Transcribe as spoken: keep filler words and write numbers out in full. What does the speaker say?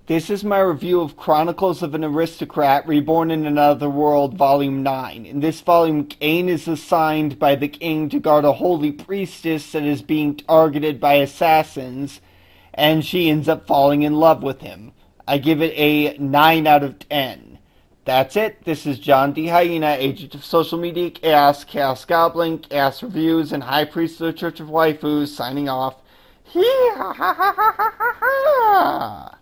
This is my review of Chronicles of an Aristocrat Reborn in Another World, Volume nine. In this volume, Cain is assigned by the king to guard a holy priestess that is being targeted by assassins, and she ends up falling in love with him. I give it a nine out of ten. That's it. This is John D. Hyena, agent of social media chaos, Chaos Goblin, Chaos Reviews, and High Priest of the Church of Waifus, signing off. Hee ha ha ha ha ha ha!